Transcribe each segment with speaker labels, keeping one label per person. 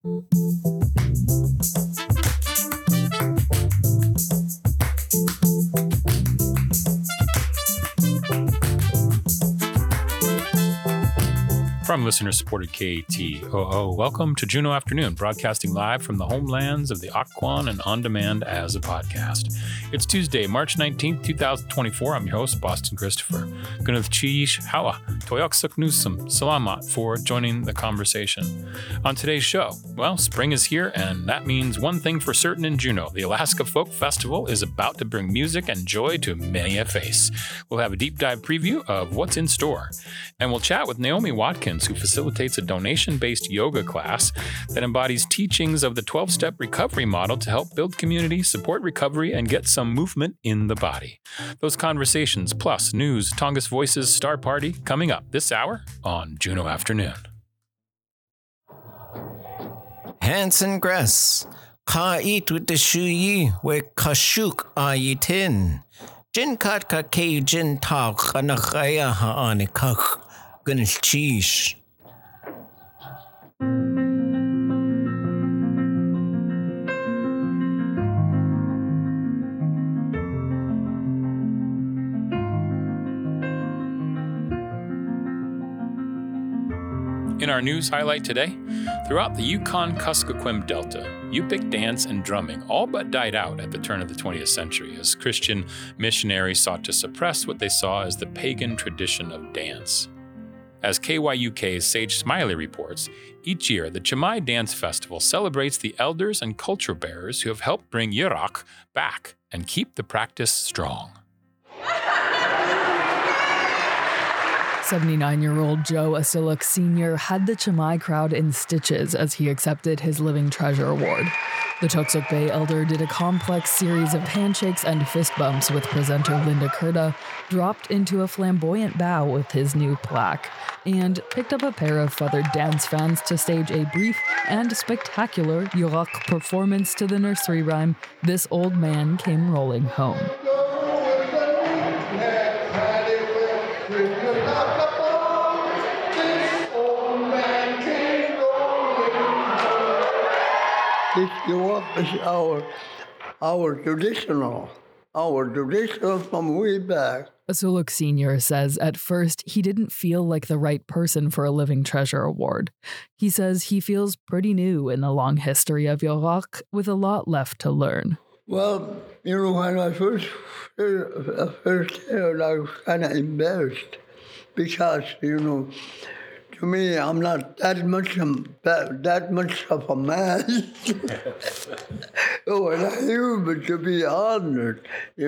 Speaker 1: From listener-supported KTOO, welcome to Juneau Afternoon, broadcasting live from the homelands of the Occoquan and on demand as a podcast. It's Tuesday, March 19th, 2024. I'm your host, Boston Christopher. Gunuth Chiish Hawa, Toyoksuk Nusum, Salamat for joining the conversation. On today's show, well, spring is here, and that means one thing for certain in Juneau. The Alaska Folk Festival is about to bring music and joy to many a face. We'll have a deep dive preview of what's in store, and we'll chat with Naomi Watkins, who facilitates a donation-based yoga class that embodies teachings of the 12-step recovery model to help build community, support recovery, and get some movement in the body. Those conversations, plus news, Tongass Voices Star Party, coming up this hour on Juneau Afternoon.
Speaker 2: Hanson Gress, ka eat with the shuyi, we kashuk ayitin. Jin kat ka ke jin tak kanakaya haanikak. Gunuth Chiish.
Speaker 1: In our news highlight today, throughout the Yukon-Kuskokwim Delta, Yupik dance and drumming all but died out at the turn of the 20th century as Christian missionaries sought to suppress what they saw as the pagan tradition of dance. As KYUK's Sage Smiley reports, each year the Chamai Dance Festival celebrates the elders and culture bearers who have helped bring Yurok back and keep the practice strong.
Speaker 3: 79-year-old Joe Asiluk Sr. had the Chamai crowd in stitches as he accepted his Living Treasure Award. The Toksook Bay elder did a complex series of handshakes and fist bumps with presenter Linda Kurta, dropped into a flamboyant bow with his new plaque, and picked up a pair of feathered dance fans to stage a brief and spectacular Yurok performance to the nursery rhyme, "This Old Man Came Rolling Home."
Speaker 4: This Yurok is our traditional from way back.
Speaker 3: Asiluk Sr. says at first he didn't feel like the right person for a Living Treasure Award. He says he feels pretty new in the long history of Yurok, with a lot left to learn.
Speaker 4: Well, when I first heard, I was kind of embarrassed because, to me, I'm not that much of a man. And I human to be honored,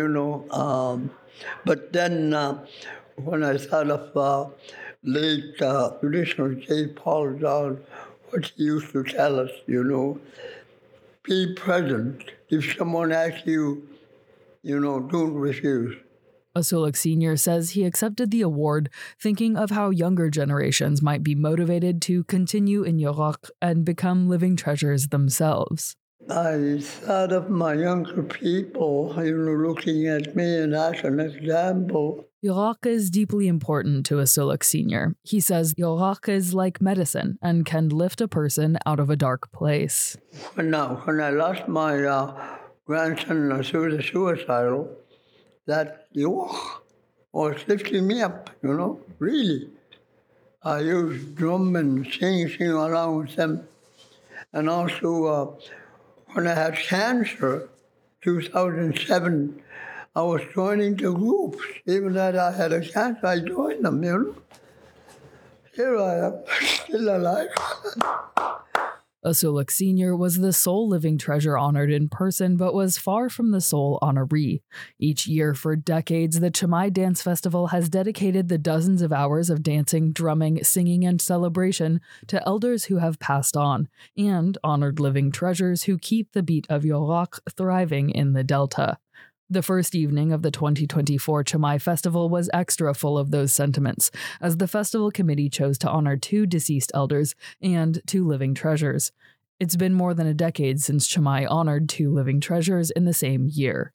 Speaker 4: But then when I thought of late traditional J. Paul John, what he used to tell us, be present. If someone asks you, don't refuse.
Speaker 3: Asiluk Sr. says he accepted the award thinking of how younger generations might be motivated to continue in Yurok and become living treasures themselves.
Speaker 4: I thought of my younger people, looking at me and as an example.
Speaker 3: Yurok is deeply important to Asiluk Sr. He says Yurok is like medicine and can lift a person out of a dark place.
Speaker 4: When I lost my grandson through the suicidal, that Yurok was lifting me up, really. I used drum and sing along with them. And also, when I had cancer, 2007, I was joining the groups. Even though I had a cancer, I joined them, Here I am, still alive.
Speaker 3: Asiluk Sr. was the sole living treasure honored in person, but was far from the sole honoree. Each year for decades, the Chamai Dance Festival has dedicated the dozens of hours of dancing, drumming, singing, and celebration to elders who have passed on, and honored living treasures who keep the beat of Yurok thriving in the Delta. The first evening of the 2024 Chamai Festival was extra full of those sentiments, as the festival committee chose to honor 2 deceased elders and 2 living treasures. It's been more than a decade since Chamai honored 2 living treasures in the same year.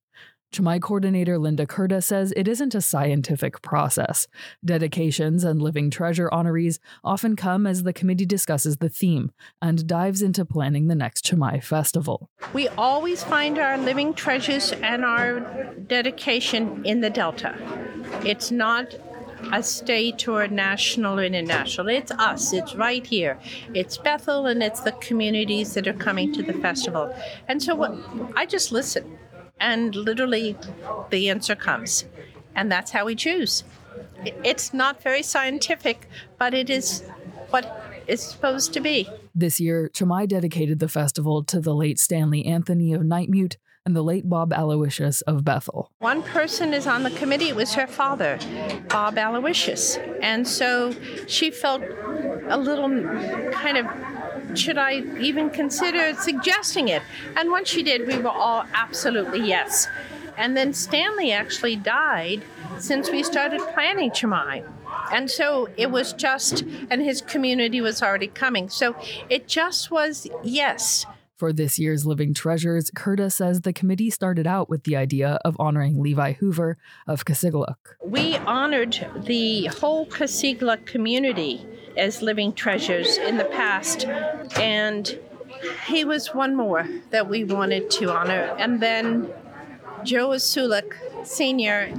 Speaker 3: Chamai coordinator Linda Kurta says it isn't a scientific process. Dedications and living treasure honorees often come as the committee discusses the theme and dives into planning the next Chamai festival.
Speaker 5: We always find our living treasures and our dedication in the Delta. It's not a state or a national or international. It's us. It's right here. It's Bethel and it's the communities that are coming to the festival. And so I just listen. And literally, the answer comes. And that's how we choose. It's not very scientific, but it is what it's supposed to be.
Speaker 3: This year, Chamai dedicated the festival to the late Stanley Anthony of Nightmute and the late Bob Aloysius of Bethel.
Speaker 5: One person is on the committee. It was her father, Bob Aloysius. And so she felt a little kind of, should I even consider suggesting it? And once she did, we were all absolutely yes. And then Stanley actually died since we started planning Chamai. And so it was just, and his community was already coming. So it just was yes.
Speaker 3: For this year's Living Treasures, Kurta says the committee started out with the idea of honoring Levi Hoover of Kasigluk.
Speaker 5: We honored the whole Kasigluk community as living treasures in the past, and he was one more that we wanted to honor. And then Joe Asulik Sr.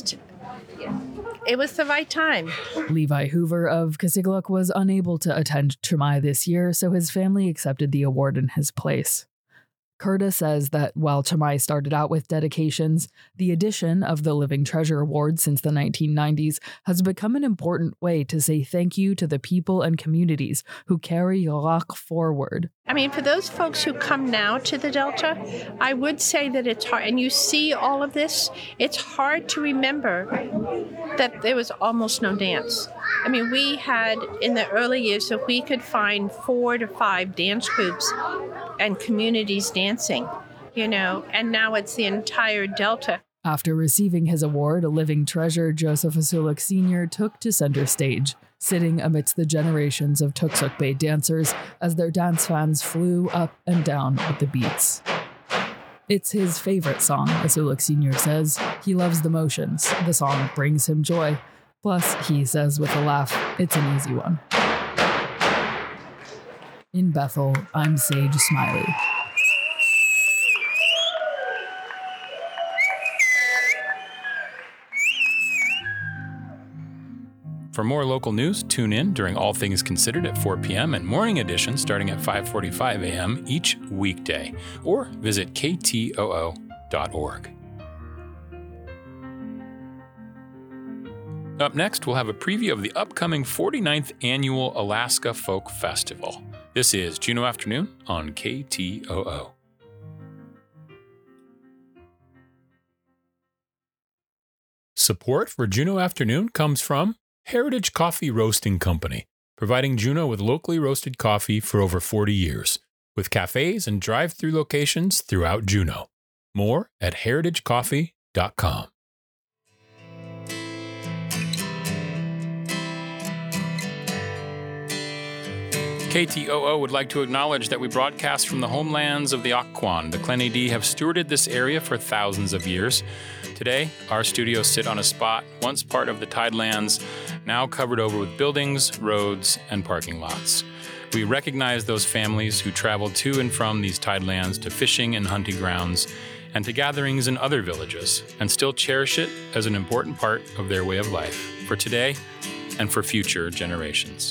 Speaker 5: it was the right time.
Speaker 3: Levi Hoover of Kasigluk was unable to attend Chamai this year, so his family accepted the award in his place. Kurta says that while Chamai started out with dedications, the addition of the Living Treasure Award since the 1990s has become an important way to say thank you to the people and communities who carry Yolak forward.
Speaker 5: I mean, for those folks who come now to the Delta, I would say that it's hard, and you see all of this, it's hard to remember that there was almost no dance. I mean, we had, in the early years, if we could find 4 to 5 dance groups and communities dancing, and now it's the entire Delta.
Speaker 3: After receiving his award, a living treasure, Joseph Asulik Sr. took to center stage, sitting amidst the generations of Tuksuk Bay dancers as their dance fans flew up and down with the beats. It's his favorite song, Asulik Sr. says. He loves the motions. The song brings him joy. Plus, he says with a laugh, it's an easy one. In Bethel, I'm Sage Smiley.
Speaker 1: For more local news, tune in during All Things Considered at 4 p.m. and Morning Edition starting at 5:45 a.m. each weekday, or visit ktoo.org. Up next, we'll have a preview of the upcoming 49th Annual Alaska Folk Festival. This is Juneau Afternoon on KTOO. Support for Juneau Afternoon comes from Heritage Coffee Roasting Company, providing Juneau with locally roasted coffee for over 40 years, with cafes and drive-through locations throughout Juneau. More at heritagecoffee.com. KTOO would like to acknowledge that we broadcast from the homelands of the Occoquan. The Clenedee have stewarded this area for thousands of years. Today, our studios sit on a spot once part of the Tidelands, now covered over with buildings, roads, and parking lots. We recognize those families who travel to and from these Tidelands to fishing and hunting grounds and to gatherings in other villages, and still cherish it as an important part of their way of life for today and for future generations.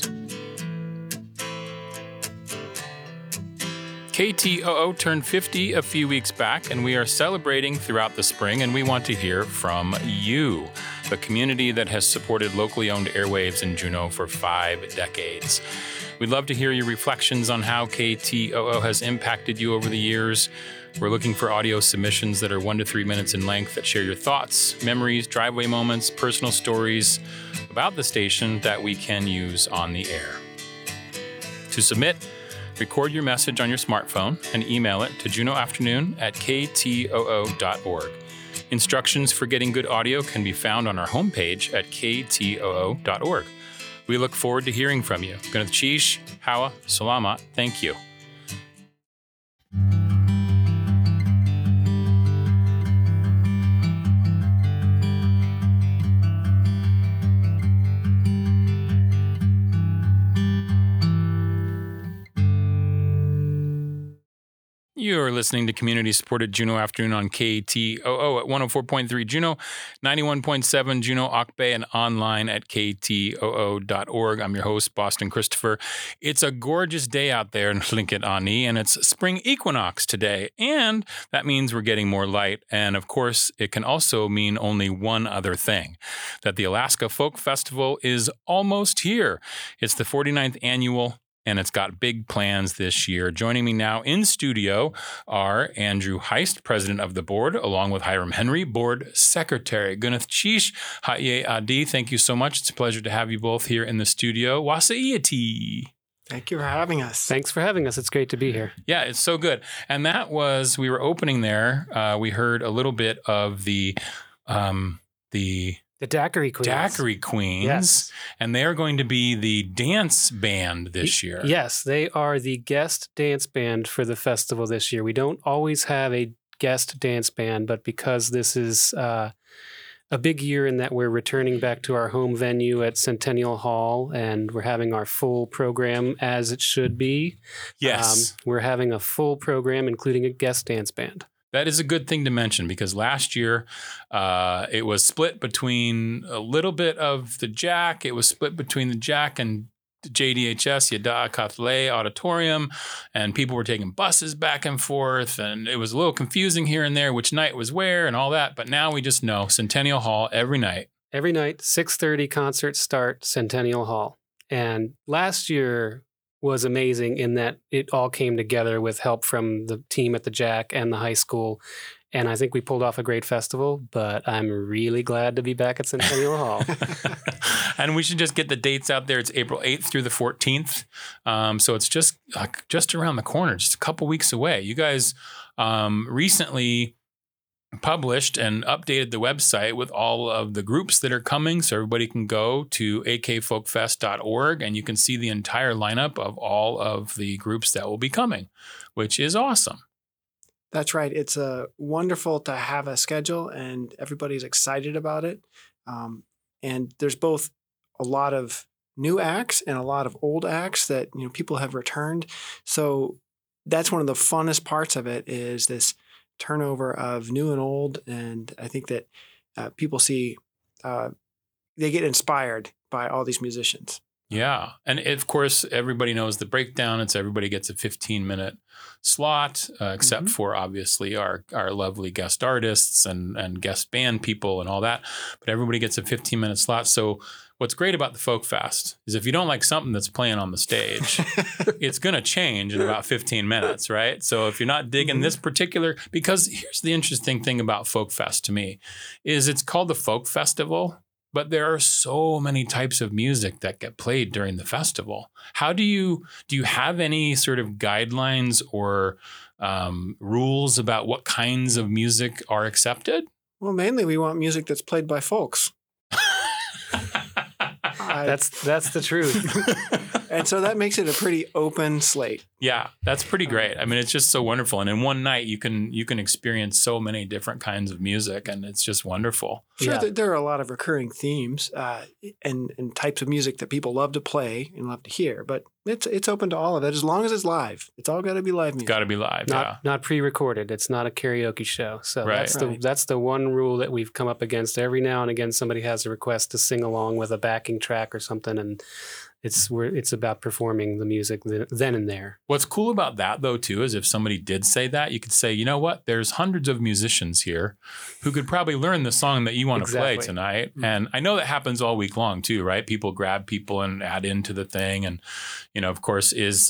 Speaker 1: KTOO turned 50 a few weeks back, and we are celebrating throughout the spring, and we want to hear from you, the community that has supported locally owned airwaves in Juneau for 5 decades. We'd love to hear your reflections on how KTOO has impacted you over the years. We're looking for audio submissions that are 1 to 3 minutes in length that share your thoughts, memories, driveway moments, personal stories about the station that we can use on the air. To submit, record your message on your smartphone and email it to juneauafternoon@ktoo.org. Instructions for getting good audio can be found on our homepage at ktoo.org. We look forward to hearing from you. Ganath Chish, Hawa, Salamat, thank you. You're listening to community-supported Juneau Afternoon on KTOO at 104.3 Juneau, 91.7 Juneau Auk Bay, and online at ktoo.org. I'm your host, Boston Christopher. It's a gorgeous day out there in Tlingit-Ani, and it's spring equinox today. And that means we're getting more light. And of course, it can also mean only one other thing, that the Alaska Folk Festival is almost here. It's the 49th annual, and it's got big plans this year. Joining me now in studio are Andrew Heist, president of the board, along with Hiram Henry, board secretary. Gunath Chish, Ha'ye Adi, thank you so much. It's a pleasure to have you both here in the studio. Wasa'iyati.
Speaker 6: Thank you for having us.
Speaker 7: Thanks for having us. It's great to be here.
Speaker 1: Yeah, it's so good. And that was, we were opening there. We heard a little bit of the
Speaker 7: Daiquiri Queens.
Speaker 1: Daiquiri Queens.
Speaker 7: Yes.
Speaker 1: And they are going to be the dance band this year.
Speaker 7: Yes, they are the guest dance band for the festival this year. We don't always have a guest dance band, but because this is a big year in that we're returning back to our home venue at Centennial Hall, and we're having our full program as it should be.
Speaker 1: Yes.
Speaker 7: We're having a full program, including a guest dance band.
Speaker 1: That is a good thing to mention because last year it was split between a little bit of the Jack. It was split between the Jack and JDHS, Yada Kathleen Auditorium, and people were taking buses back and forth, and it was a little confusing here and there which night was where and all that. But now we just know Centennial Hall every night.
Speaker 7: Every night, 6:30 concert start, Centennial Hall. And last year was amazing in that it all came together with help from the team at the Jack and the high school. And I think we pulled off a great festival, but I'm really glad to be back at Centennial Hall.
Speaker 1: And we should just get the dates out there. It's April 8th through the 14th. So it's just around the corner, just a couple weeks away. You guys recently published and updated the website with all of the groups that are coming, so everybody can go to akfolkfest.org and you can see the entire lineup of all of the groups that will be coming, which is awesome.
Speaker 6: That's right. It's wonderful to have a schedule, and everybody's excited about it. And there's both a lot of new acts and a lot of old acts that people have returned. So that's one of the funnest parts of it, is this turnover of new and old. And I think that people see, they get inspired by all these musicians.
Speaker 1: Yeah. And of course, everybody knows the breakdown. It's everybody gets a 15-minute slot, except for obviously our lovely guest artists and guest band people and all that. But everybody gets a 15-minute slot. So what's great about the Folk Fest is if you don't like something that's playing on the stage, it's going to change in about 15 minutes, right? So if you're not digging this particular, because here's the interesting thing about Folk Fest to me, is it's called the Folk Festival, but there are so many types of music that get played during the festival. How do you have any sort of guidelines or rules about what kinds of music are accepted?
Speaker 6: Well, mainly we want music that's played by folks.
Speaker 7: That's the truth.
Speaker 6: And so that makes it a pretty open slate.
Speaker 1: Yeah, that's pretty great. I mean, it's just so wonderful. And in one night, you can experience so many different kinds of music, and it's just wonderful.
Speaker 6: Sure,
Speaker 7: Yeah.
Speaker 6: there are a lot of recurring themes and types of music that people love to play and love to hear, but it's open to all of it as long as it's live. It's all got to be live music.
Speaker 1: Got to be live, yeah.
Speaker 7: Not pre-recorded. It's not a karaoke show. So
Speaker 1: Right.
Speaker 7: that's the one rule that we've come up against. Every now and again, somebody has a request to sing along with a backing track or something, and it's about performing the music then and there.
Speaker 1: What's cool about that, though, too, is if somebody did say that, you could say, you know what? There's hundreds of musicians here who could probably learn the song that you want to play
Speaker 7: Exactly.
Speaker 1: tonight. And I know that happens all week long, too, right? People grab people and add into the thing. And, of course, there's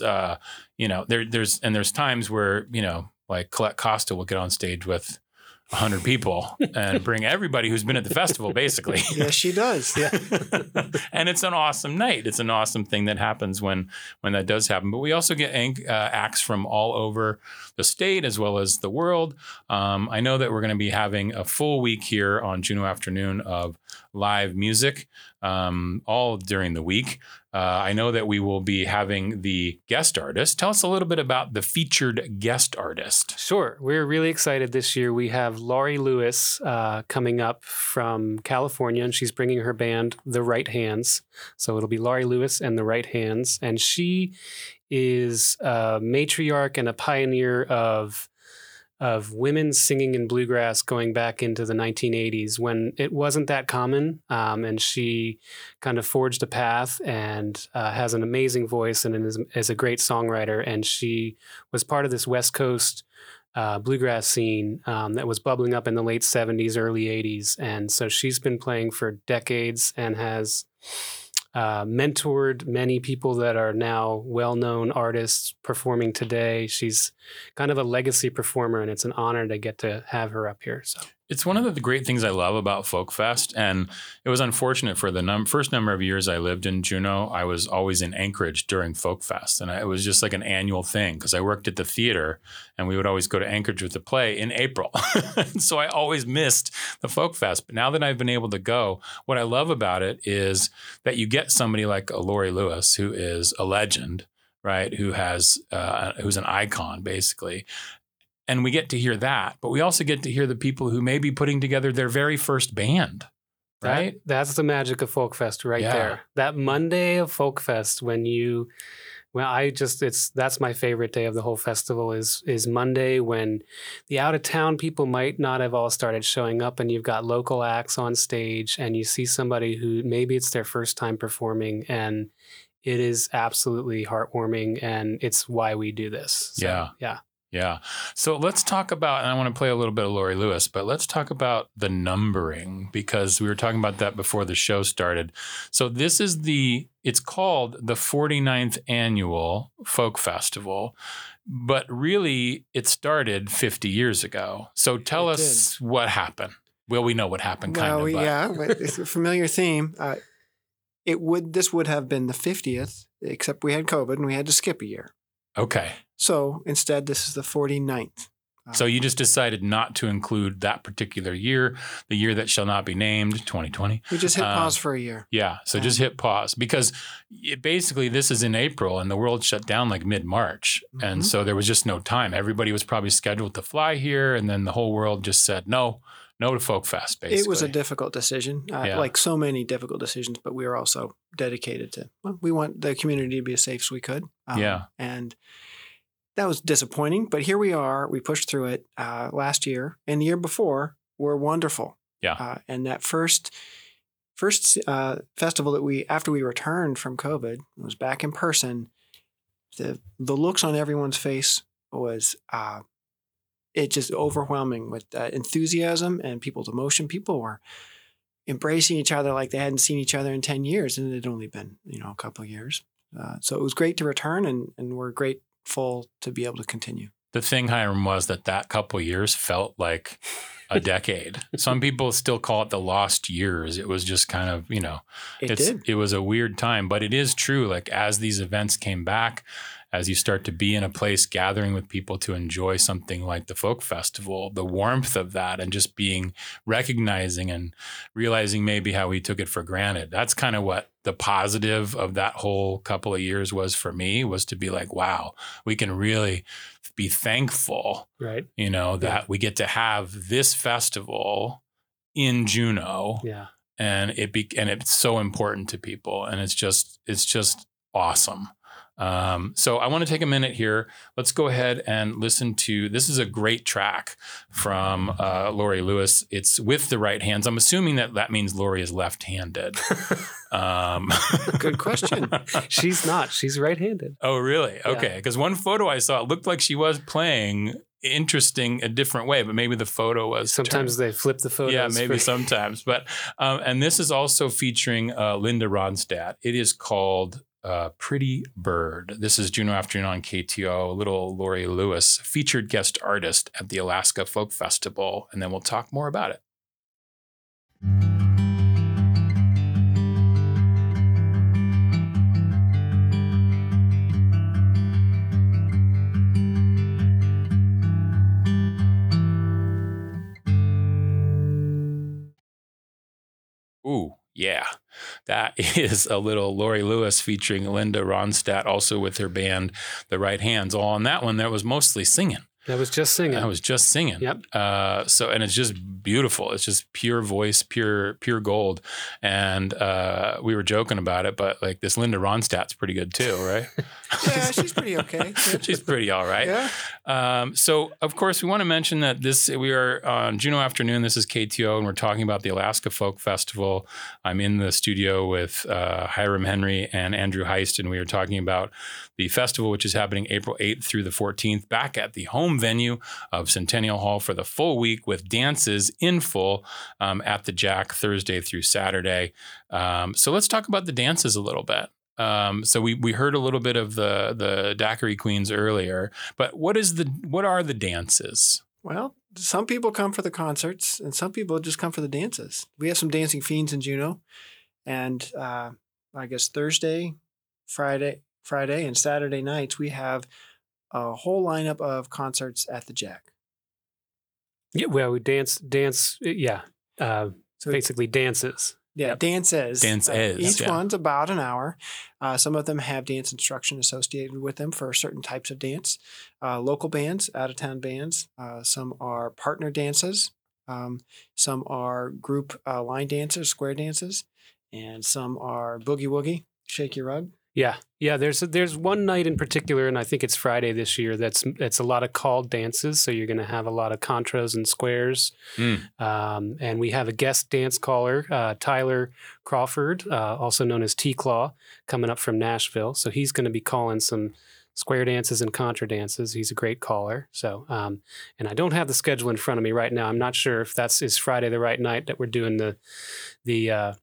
Speaker 1: times where, like Colette Costa will get on stage with 100 people and bring everybody who's been at the festival, basically.
Speaker 6: Yes, she does. Yeah.
Speaker 1: And it's an awesome night. It's an awesome thing that happens when that does happen. But we also get acts from all over the state as well as the world. I know that we're going to be having a full week here on Juneau Afternoon of live music all during the week. I know that we will be having the guest artist. Tell us a little bit about the featured guest artist.
Speaker 7: Sure. We're really excited this year. We have Laurie Lewis coming up from California, and she's bringing her band, The Right Hands. So it'll be Laurie Lewis and The Right Hands. And she is a matriarch and a pioneer of women singing in bluegrass going back into the 1980s when it wasn't that common. And she kind of forged a path and has an amazing voice and is a great songwriter. And she was part of this West Coast bluegrass scene that was bubbling up in the late 70s, early 80s. And so she's been playing for decades and has mentored many people that are now well-known artists performing today. She's kind of a legacy performer, and it's an honor to get to have her up here. So
Speaker 1: it's one of the great things I love about Folk Fest, and it was unfortunate for the first number of years I lived in Juneau. I was always in Anchorage during Folk Fest, and it was just like an annual thing because I worked at the theater, and we would always go to Anchorage with the play in April. So I always missed the Folk Fest. But now that I've been able to go, what I love about it is that you get somebody like a Laurie Lewis, who is a legend, right? Who's an icon, basically. And we get to hear that, but we also get to hear the people who may be putting together their very first band, right?
Speaker 7: That's the magic of Folk Fest right there. That Monday of Folk Fest that's my favorite day of the whole festival is Monday, when the out of town people might not have all started showing up, and you've got local acts on stage, and you see somebody who maybe it's their first time performing, and it is absolutely heartwarming, and it's why we do this. So,
Speaker 1: Yeah. So let's talk about, and I want to play a little bit of Laurie Lewis, but let's talk about the numbering, because we were talking about that before the show started. So this is it's called the 49th Annual Folk Festival, but really it started 50 years ago. So tell us what happened. Well, we know what happened, kind of.
Speaker 6: But it's a familiar theme. This would have been the 50th, except we had COVID and we had to skip a year.
Speaker 1: Okay.
Speaker 6: So instead, this is the 49th.
Speaker 1: So you just decided not to include that particular year, the year that shall not be named, 2020.
Speaker 6: We just hit pause for a year.
Speaker 1: Yeah. So just hit pause, because basically this is in April and the world shut down like mid-March. Mm-hmm. And so there was just no time. Everybody was probably scheduled to fly here. And then the whole world just said no to Folk Fest, basically.
Speaker 6: It was a difficult decision, like so many difficult decisions, but we were also dedicated to, we want the community to be as safe as we could. And that was disappointing, but here we are. We pushed through it last year, and the year before were wonderful.
Speaker 1: Yeah.
Speaker 6: And that first festival that after we returned from COVID, was back in person. The looks on everyone's face was it just overwhelming with enthusiasm and people's emotion. People were embracing each other like they hadn't seen each other in 10 years, and it had only been a couple of years. So it was great to return, and we're grateful to be able to continue.
Speaker 1: The thing, Hiram, was that couple of years felt like a decade. Some people still call it the lost years. It was just kind of, it was a weird time, but it is true. Like, as these events came back, as you start to be in a place gathering with people to enjoy something like the Folk Festival, the warmth of that, and just recognizing and realizing maybe how we took it for granted. That's kind of what the positive of that whole couple of years was for me, was to be like, wow, we can really be thankful,
Speaker 7: right?
Speaker 1: That we get to have this festival in Juneau.
Speaker 7: Yeah.
Speaker 1: And it's so important to people, and it's just awesome. So I want to take a minute here. Let's go ahead and listen to, this is a great track from Laurie Lewis. It's With the Right Hands. I'm assuming that means Laurie is left-handed.
Speaker 6: Good question.
Speaker 7: She's not. She's right-handed.
Speaker 1: Oh, really? Okay. Because one photo I saw, it looked like she was playing a different way, but maybe the photo was
Speaker 7: sometimes they flip the photos.
Speaker 1: Yeah, maybe sometimes. But and this is also featuring Linda Ronstadt. It is called Pretty Bird. This is Juneau Afternoon on KTO. Little Laurie Lewis, featured guest artist at the Alaska Folk Festival, and then we'll talk more about it. Ooh, yeah. That is a little Laurie Lewis featuring Linda Ronstadt, also with her band, The Right Hands. All on that one, that was mostly singing.
Speaker 7: I was just singing.
Speaker 1: Yep. So, and it's just beautiful. It's just pure voice, pure gold. And we were joking about it, but like this Linda Ronstadt's pretty good too, right?
Speaker 6: Yeah, she's pretty okay.
Speaker 1: She's pretty all right.
Speaker 6: Yeah.
Speaker 1: So, of course, we want to mention that we are on Juneau Afternoon. This is KTO, and we're talking about the Alaska Folk Festival. I'm in the studio with Hiram Henry and Andrew Heist, and we are talking about the festival, which is happening April 8th through the 14th, back at the home venue of Centennial Hall for the full week with dances in full at the Jack Thursday through Saturday. So let's talk about the dances a little bit. So we heard a little bit of the Daiquiri Queens earlier, but what are the dances?
Speaker 6: Well, some people come for the concerts, and some people just come for the dances. We have some dancing fiends in Juneau, and I guess Thursday, Friday, and Saturday nights we have a whole lineup of concerts at the Jack.
Speaker 7: Yeah, well, we dance. Yeah,
Speaker 6: So
Speaker 7: basically dances.
Speaker 6: Yeah, dances. Each
Speaker 1: yeah.
Speaker 6: one's about an hour. Some of them have dance instruction associated with them for certain types of dance. Local bands, out-of-town bands. Some are partner dances. Some are group line dances, square dances. And some are boogie woogie, shake your rug.
Speaker 7: Yeah. There's one night in particular, and I think it's Friday this year. It's a lot of called dances. So you're going to have a lot of contras and squares, and we have a guest dance caller, Tyler Crawford, also known as T-Claw, coming up from Nashville. So he's going to be calling some square dances and contra dances. He's a great caller. So, and I don't have the schedule in front of me right now. I'm not sure if is Friday the right night that we're doing the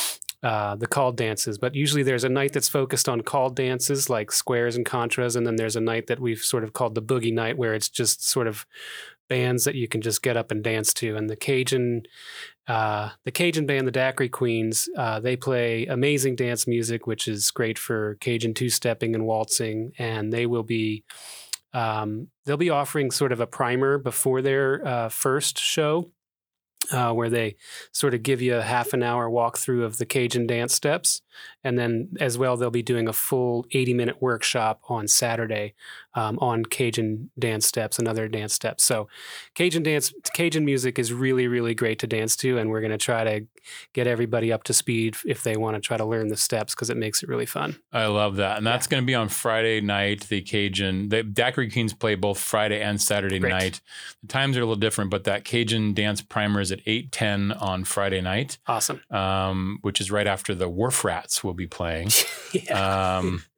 Speaker 7: called dances, but usually there's a night that's focused on called dances like squares and contras, and then there's a night that we've sort of called the boogie night, where it's just sort of bands that you can just get up and dance to. And the Cajun band, the Daiquiri Queens, they play amazing dance music, which is great for Cajun two-stepping and waltzing, and they will be they'll be offering sort of a primer before their first show. Where they sort of give you a half an hour walkthrough of the Cajun dance steps. And then as well, they'll be doing a full 80-minute workshop on Saturday on Cajun dance steps and other dance steps. So Cajun music is really, really great to dance to. And we're going to try to get everybody up to speed if they want to try to learn the steps, because it makes it really fun.
Speaker 1: I love that. And that's going to be on Friday night. The Daiquiri Queens play both Friday and Saturday night. The times are a little different, but that Cajun dance primer is at 8:10 on Friday night.
Speaker 7: Awesome.
Speaker 1: Which is right after the Wharf Rats will be playing.
Speaker 7: Yeah.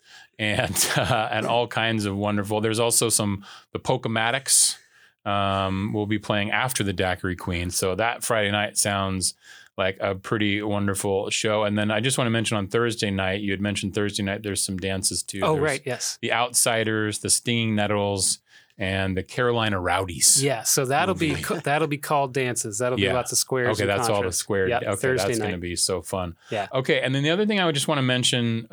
Speaker 1: And all kinds of wonderful. There's also the Pocomatics will be playing after the Daiquiri Queen. So that Friday night sounds like a pretty wonderful show. And then I just want to mention on Thursday night, you had mentioned Thursday night, there's some dances too.
Speaker 7: Oh,
Speaker 1: there's
Speaker 7: right. Yes.
Speaker 1: The Outsiders, the Stinging Nettles, and the Carolina Rowdies.
Speaker 7: Yeah, so that'll be called dances. That'll be lots of squares.
Speaker 1: Okay,
Speaker 7: and
Speaker 1: that's
Speaker 7: contras.
Speaker 1: all the square.
Speaker 7: Yeah,
Speaker 1: okay,
Speaker 7: Thursday
Speaker 1: that's
Speaker 7: night.
Speaker 1: going to be so fun.
Speaker 7: Yeah.
Speaker 1: Okay, and then the other thing I would just want to mention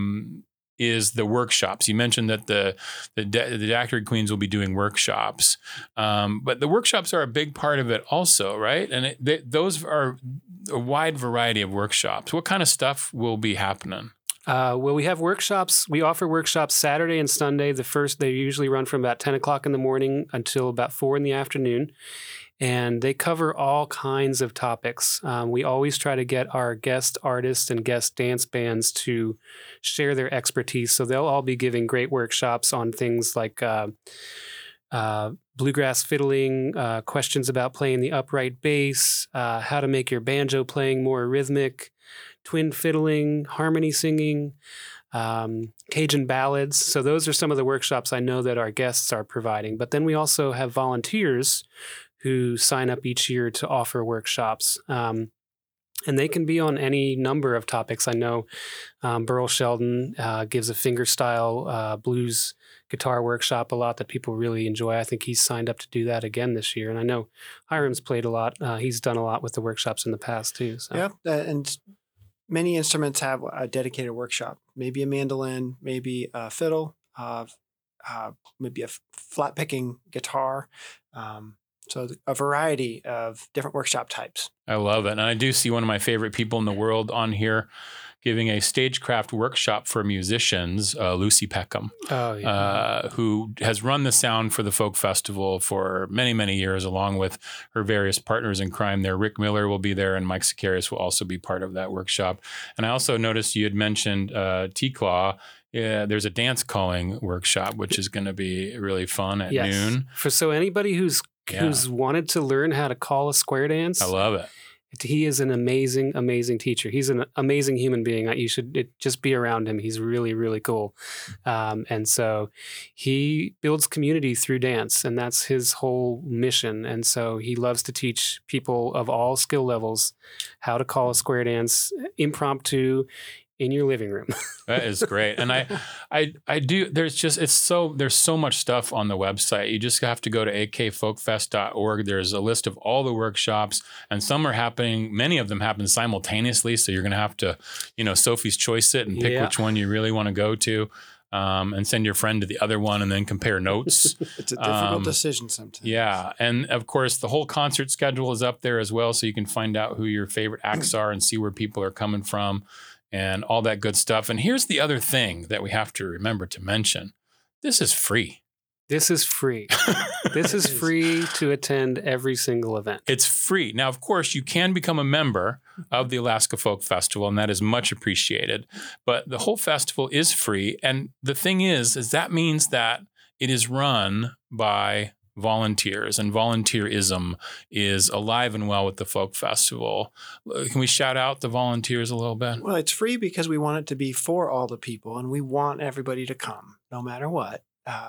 Speaker 1: is the workshops. You mentioned that the Daiquiri Queens will be doing workshops, but the workshops are a big part of it also, right? And those are a wide variety of workshops. What kind of stuff will be happening?
Speaker 7: Well, we have workshops. We offer workshops Saturday and Sunday. They usually run from about 10 o'clock in the morning until about 4 in the afternoon. And they cover all kinds of topics. We always try to get our guest artists and guest dance bands to share their expertise. So they'll all be giving great workshops on things like bluegrass fiddling, questions about playing the upright bass, how to make your banjo playing more rhythmic, twin fiddling, harmony singing, Cajun ballads. So those are some of the workshops I know that our guests are providing. But then we also have volunteers who sign up each year to offer workshops. And they can be on any number of topics. I know Burl Sheldon gives a fingerstyle blues guitar workshop a lot that people really enjoy. I think he's signed up to do that again this year. And I know Hiram's played a lot. He's done a lot with the workshops in the past too. So.
Speaker 6: Yeah, and many instruments have a dedicated workshop. Maybe a mandolin, maybe a fiddle, maybe a flat picking guitar. So a variety of different workshop types.
Speaker 1: I love it. And I do see one of my favorite people in the world on here giving a stagecraft workshop for musicians, Lucy Peckham, who has run the sound for the Folk Festival for many, many years, along with her various partners in crime there. Rick Miller will be there, and Mike Sicarius will also be part of that workshop. And I also noticed you had mentioned T-Claw. Yeah, there's a dance calling workshop, which is going to be really fun at noon.
Speaker 7: So anybody who's wanted to learn how to call a square dance,
Speaker 1: I love it.
Speaker 7: He is an amazing, amazing teacher. He's an amazing human being. You should just be around him. He's really, really cool. And so he builds community through dance, and that's his whole mission. And so he loves to teach people of all skill levels how to call a square dance impromptu in your living room.
Speaker 1: That is great. And I do, there's so much stuff on the website. You just have to go to akfolkfest.org. There's a list of all the workshops, and some are happening, many of them happen simultaneously. So you're going to have to, Sophie's choice it and pick which one you really want to go to. And send your friend to the other one and then compare notes.
Speaker 6: It's a difficult decision sometimes.
Speaker 1: Yeah. And of course, the whole concert schedule is up there as well. So you can find out who your favorite acts are and see where people are coming from and all that good stuff. And here's the other thing that we have to remember to mention. This is free.
Speaker 7: This is free. This is free to attend every single event.
Speaker 1: It's free. Now, of course, you can become a member of the Alaska Folk Festival, and that is much appreciated. But the whole festival is free. And the thing is that means that it is run by volunteers, and volunteerism is alive and well with the Folk Festival. Can we shout out the volunteers a little bit?
Speaker 6: Well, it's free because we want it to be for all the people, and we want everybody to come, no matter what.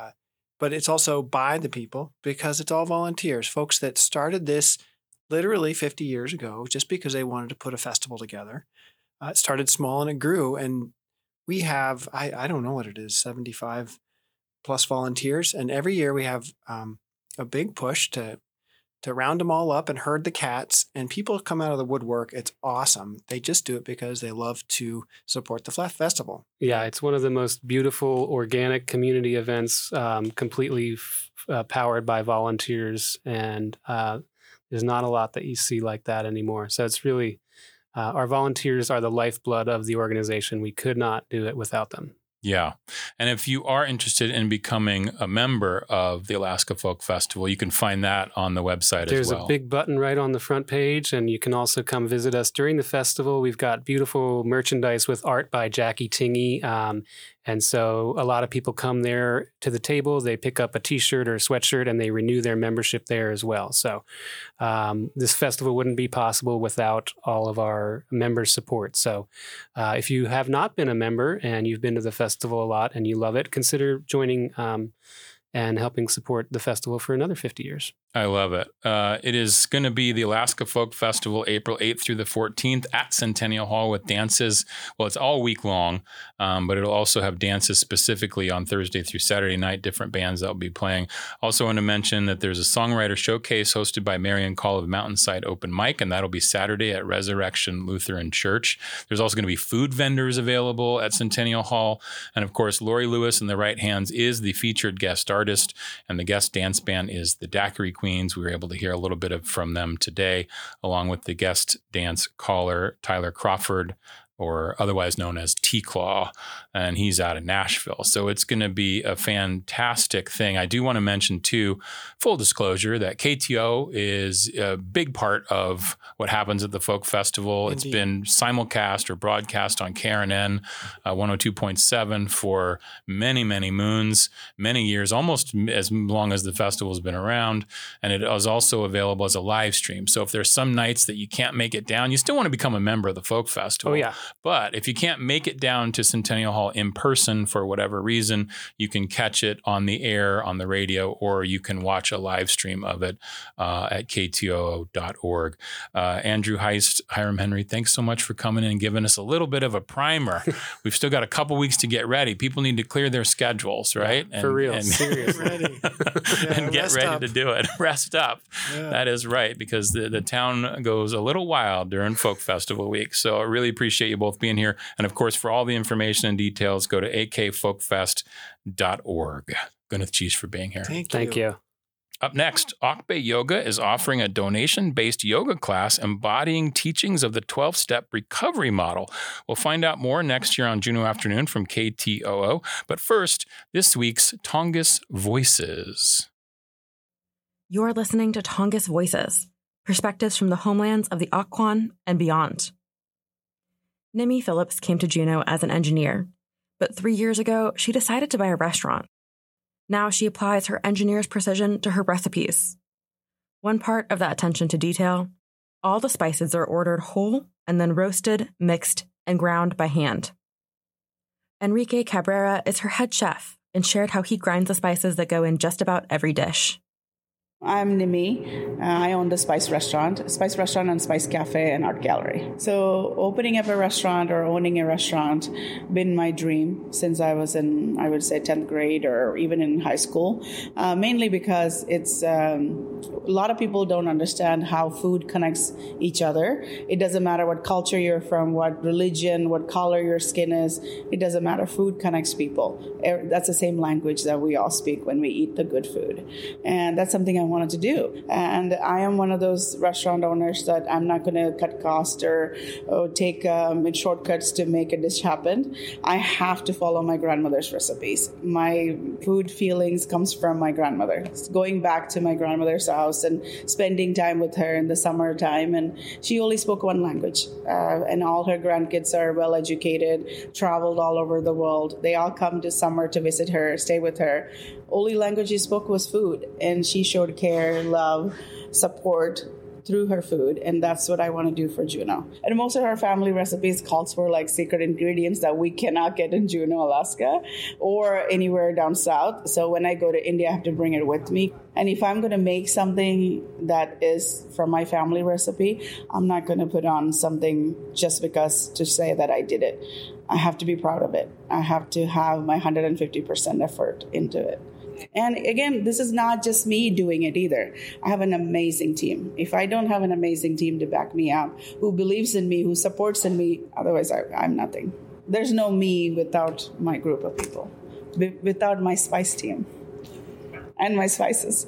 Speaker 6: But it's also by the people because it's all volunteers, folks that started this literally 50 years ago just because they wanted to put a festival together. It started small and it grew, and we have, I don't know what it is, 75 plus volunteers. And every year we have a big push to round them all up and herd the cats, and people come out of the woodwork. It's awesome. They just do it because they love to support the festival.
Speaker 7: Yeah, it's one of the most beautiful organic community events, completely powered by volunteers, and there's not a lot that you see like that anymore. So it's really, our volunteers are the lifeblood of the organization. We could not do it without them.
Speaker 1: Yeah. And if you are interested in becoming a member of the Alaska Folk Festival, you can find that on the website
Speaker 7: There's
Speaker 1: as well.
Speaker 7: There's a big button right on the front page, and you can also come visit us during the festival. We've got beautiful merchandise with art by Jackie Tingey. And so a lot of people come there to the table, they pick up a t-shirt or a sweatshirt, and they renew their membership there as well. So this festival wouldn't be possible without all of our members' support. So if you have not been a member and you've been to the festival a lot and you love it, consider joining and helping support the festival for another 50 years.
Speaker 1: I love it. It is going to be the Alaska Folk Festival, April 8th through the 14th at Centennial Hall with dances. Well, it's all week long, but it'll also have dances specifically on Thursday through Saturday night, different bands that will be playing. Also want to mention that there's a songwriter showcase hosted by Marion Call of Mountainside Open Mic, and that'll be Saturday at Resurrection Lutheran Church. There's also going to be food vendors available at Centennial Hall. And of course, Lori Lewis and the Right Hands is the featured guest artist, and the guest dance band is the Daiquiri Queens. We were able to hear a little bit from them today, along with the guest dance caller, Tyler Crawford, or otherwise known as T-Claw, and he's out of Nashville. So it's going to be a fantastic thing. I do want to mention, too, full disclosure, that KTO is a big part of what happens at the Folk Festival. Indeed. It's been simulcast or broadcast on KRNN 102.7 for many, many moons, many years, almost as long as the festival's been around. And it is also available as a live stream. So if there's some nights that you can't make it down, you still want to become a member of the Folk Festival.
Speaker 7: Oh, yeah.
Speaker 1: But if you can't make it down to Centennial Hall in person for whatever reason, you can catch it on the air, on the radio, or you can watch a live stream of it at ktoo.org. Andrew Heist, Hiram Henry, thanks so much for coming in and giving us a little bit of a primer. We've still got a couple weeks to get ready. People need to clear their schedules, right?
Speaker 7: For real, seriously.
Speaker 1: And get ready to do it. Rest up. Yeah. That is right, because the town goes a little wild during Folk Festival week. So I really appreciate you both being here. And of course, for all the information and details, go to akfolkfest.org. Gwyneth Cheese for being here.
Speaker 6: Thank you.
Speaker 1: Up next, Akbe Yoga is offering a donation-based yoga class embodying teachings of the 12-step recovery model. We'll find out more next year on Juno Afternoon from KTOO. But first, this week's Tongass Voices.
Speaker 8: You're listening to Tongass Voices, perspectives from the homelands of the Akwán and beyond. Nimi Phillips came to Juneau as an engineer, but 3 years ago, she decided to buy a restaurant. Now she applies her engineer's precision to her recipes. One part of that attention to detail, all the spices are ordered whole and then roasted, mixed, and ground by hand. Enrique Cabrera is her head chef and shared how he grinds the spices that go in just about every dish.
Speaker 9: I'm Nimi. I own the Spice Restaurant and Spice Cafe and Art Gallery. So opening up a restaurant or owning a restaurant been my dream since I was in, I would say, 10th grade or even in high school, mainly because it's a lot of people don't understand how food connects each other. It doesn't matter what culture you're from, what religion, what color your skin is. It doesn't matter. Food connects people. That's the same language that we all speak when we eat the good food. And that's something I wanted to do. And I am one of those restaurant owners that I'm not going to cut costs or take shortcuts to make a dish happen. I have to follow my grandmother's recipes. My food feelings comes from my grandmother. It's going back to my grandmother's house and spending time with her in the summertime. And she only spoke one language. And all her grandkids are well educated, traveled all over the world. They all come to summer to visit her, stay with her. Only language she spoke was food, and she showed care, love, support through her food, and that's what I want to do for Juneau. And most of our family recipes calls for like secret ingredients that we cannot get in Juneau, Alaska, or anywhere down south. So when I go to India, I have to bring it with me. And if I'm going to make something that is from my family recipe, I'm not going to put on something just because to say that I did it. I have to be proud of it. I have to have my 150% effort into it. And again, this is not just me doing it either. I have an amazing team. If I don't have an amazing team to back me up, who believes in me, who supports in me, otherwise I'm nothing. There's no me without my group of people, without my spice team and my spices.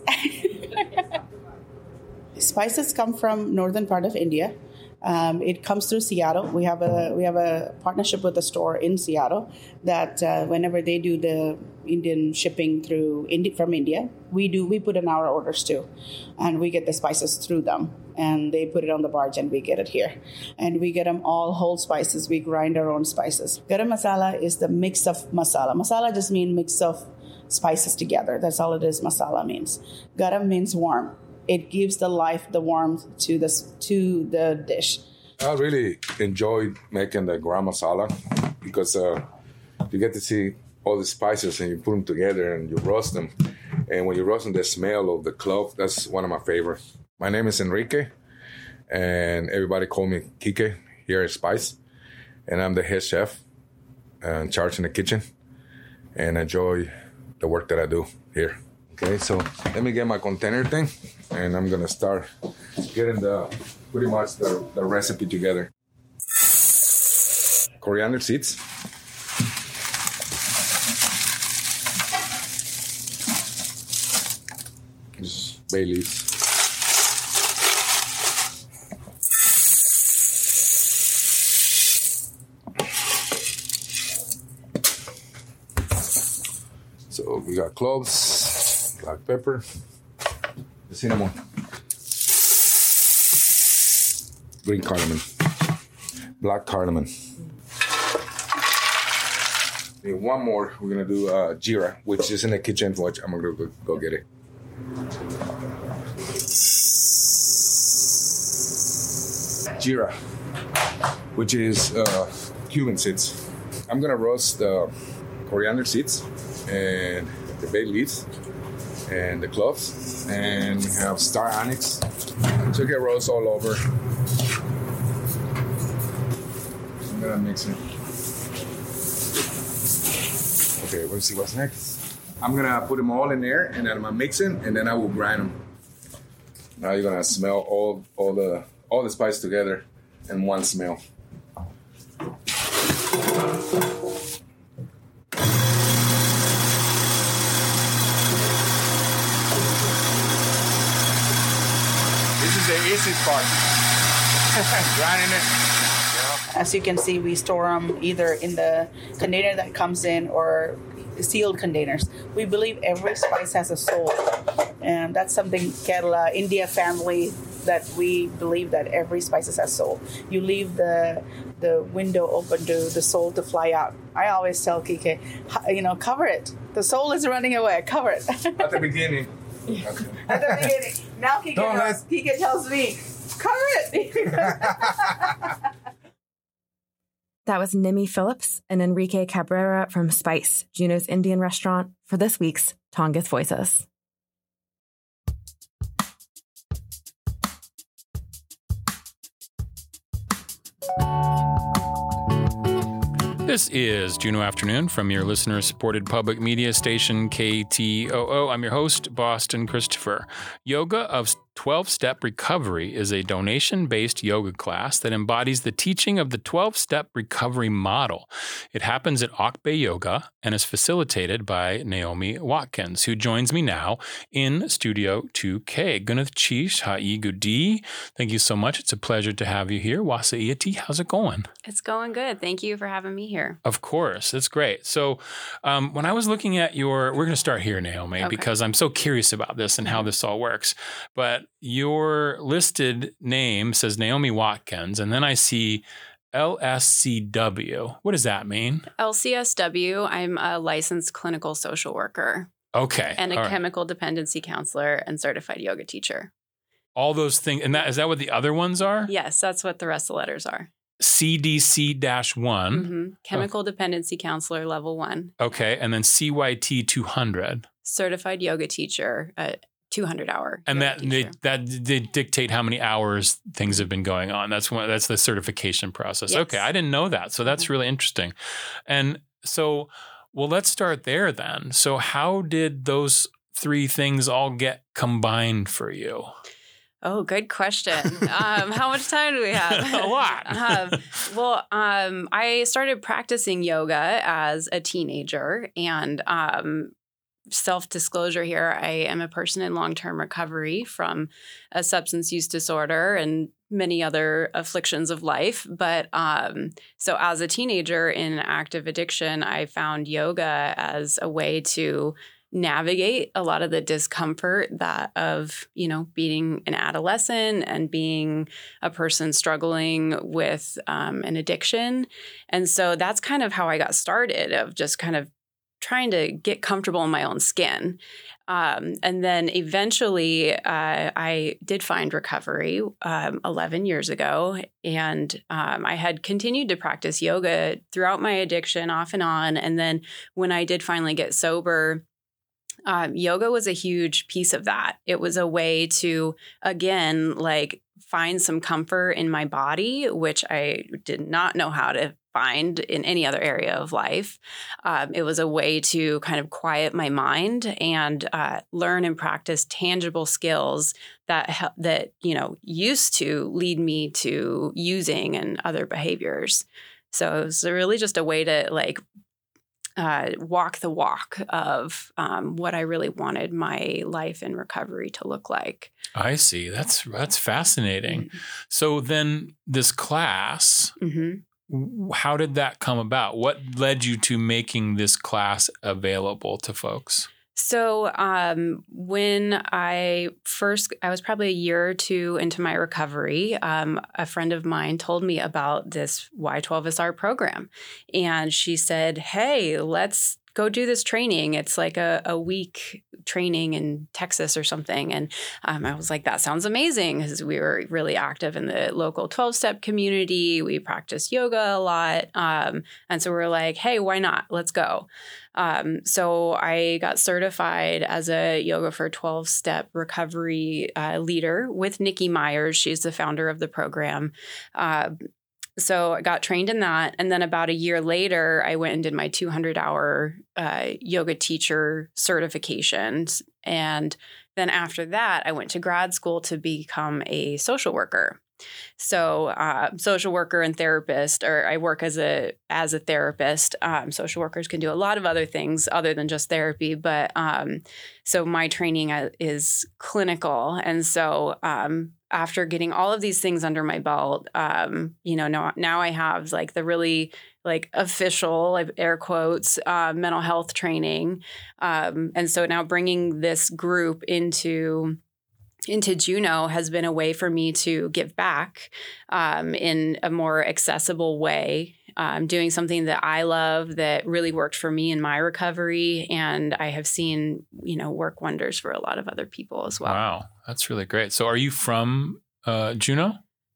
Speaker 9: Spices come from northern part of India. It comes through Seattle. We have a partnership with a store in Seattle that whenever they do the Indian shipping from India, we put in our orders too, and we get the spices through them, and they put it on the barge, and we get it here, and we get them all whole spices. We grind our own spices. Garam masala is the mix of masala. Masala just means mix of spices together. That's all it is. Masala means. Garam means warm. It gives the life, the warmth to the dish.
Speaker 10: I really enjoyed making the garam masala because you get to see all the spices and you put them together and you roast them. And when you roast them, the smell of the clove, that's one of my favorites. My name is Enrique, and everybody call me Kike here at Spice. And I'm the head chef in charge in the kitchen, and enjoy the work that I do here. Okay, so let me get my container thing, and I'm gonna start getting pretty much the recipe together. Coriander seeds. Just bay leaves. So we got cloves, black pepper, the cinnamon, green cardamom, black cardamom. And one more, we're gonna do jeera, which is in the kitchen. Watch, I'm gonna go get it. Jeera, which is cumin seeds. I'm gonna roast the coriander seeds and the bay leaves and the cloves, and we have star anise. So get roast all over. I'm gonna mix it. Okay, let's see what's next. I'm gonna put them all in there, and then I'm gonna mix it, and then I will grind them. Now you're gonna smell all the spice together in one smell. is the easy part. Grinding it.
Speaker 9: As you can see, we store them either in the container that comes in or sealed containers. We believe every spice has a soul, and that's something Kerala, India family, that we believe that every spice has a soul. You leave the window open to the soul to fly out. I always tell Kike, cover it. The soul is running away. Cover it.
Speaker 10: At the beginning.
Speaker 9: At the beginning. Now Kike tells me, cover it.
Speaker 8: That was Nimi Phillips and Enrique Cabrera from Spice, Juneau's Indian restaurant, for this week's Tongass Voices.
Speaker 1: This is Juneau Afternoon from your listener-supported public media station, KTOO. I'm your host, Boston Christopher. Yoga of 12-Step Recovery is a donation-based yoga class that embodies the teaching of the 12-Step Recovery Model. It happens at Akbe Yoga and is facilitated by Naomi Watkins, who joins me now in Studio 2K. Gunath Chish, Ha'i Gudi. Thank you so much. It's a pleasure to have you here. Wasai'ati, how's it going?
Speaker 11: It's going good. Thank you for having me here.
Speaker 1: Of course. It's great. So when I was looking at we're going to start here, Naomi, because I'm so curious about this and how this all works. But your listed name says Naomi Watkins, and then I see LSCW. What does that mean?
Speaker 11: LCSW, I'm a licensed clinical social worker.
Speaker 1: Okay.
Speaker 11: And a chemical dependency counselor and certified yoga teacher.
Speaker 1: All those things. And is that what the other ones are?
Speaker 11: Yes, that's what the rest of the letters are.
Speaker 1: CDC-1.
Speaker 11: Mm-hmm. Chemical dependency counselor level 1.
Speaker 1: Okay. And then CYT 200.
Speaker 11: Certified yoga teacher, 200-hour.
Speaker 1: And they dictate how many hours things have been going on. That's the certification process. Yes. Okay. I didn't know that. So that's really interesting. And so, well, let's start there then. So how did those three things all get combined for you?
Speaker 11: Oh, good question. How much time do we have?
Speaker 1: A lot.
Speaker 11: I started practicing yoga as a teenager, and self-disclosure here, I am a person in long-term recovery from a substance use disorder and many other afflictions of life. But so as a teenager in active addiction, I found yoga as a way to navigate a lot of the discomfort of being an adolescent and being a person struggling with an addiction. And so that's kind of how I got started, of just kind of trying to get comfortable in my own skin. And then eventually I did find recovery 11 years ago. And I had continued to practice yoga throughout my addiction off and on. And then when I did finally get sober, yoga was a huge piece of that. It was a way to, again, find some comfort in my body, which I did not know how to find in any other area of life. It was a way to kind of quiet my mind and learn and practice tangible skills that used to lead me to using and other behaviors. So it was really just a way to walk the walk of what I really wanted my life in recovery to look like.
Speaker 1: I see. That's fascinating. Mm-hmm. So then this class, how did that come about? What led you to making this class available to folks?
Speaker 11: So when I was probably a year or two into my recovery, a friend of mine told me about this Y12SR program. And she said, hey, let's go do this training. It's like a week training in Texas or something. And I was like, that sounds amazing, because we were really active in the local 12-step community. We practiced yoga a lot. And so we're like, hey, why not? Let's go. So I got certified as a Yoga for 12-Step Recovery leader with Nikki Myers. She's the founder of the program. So I got trained in that. And then about a year later, I went and did my 200-hour yoga teacher certifications. And then after that, I went to grad school to become a social worker. So social worker and therapist, or I work as a therapist. Social workers can do a lot of other things other than just therapy. But so my training is clinical. And so after getting all of these things under my belt, now I have like the really like official, like air quotes, mental health training. And so now bringing this group into Juneau has been a way for me to give back in a more accessible way. Doing something that I love that really worked for me in my recovery. And I have seen, work wonders for a lot of other people as well.
Speaker 1: Wow. That's really great. So are you from Juneau?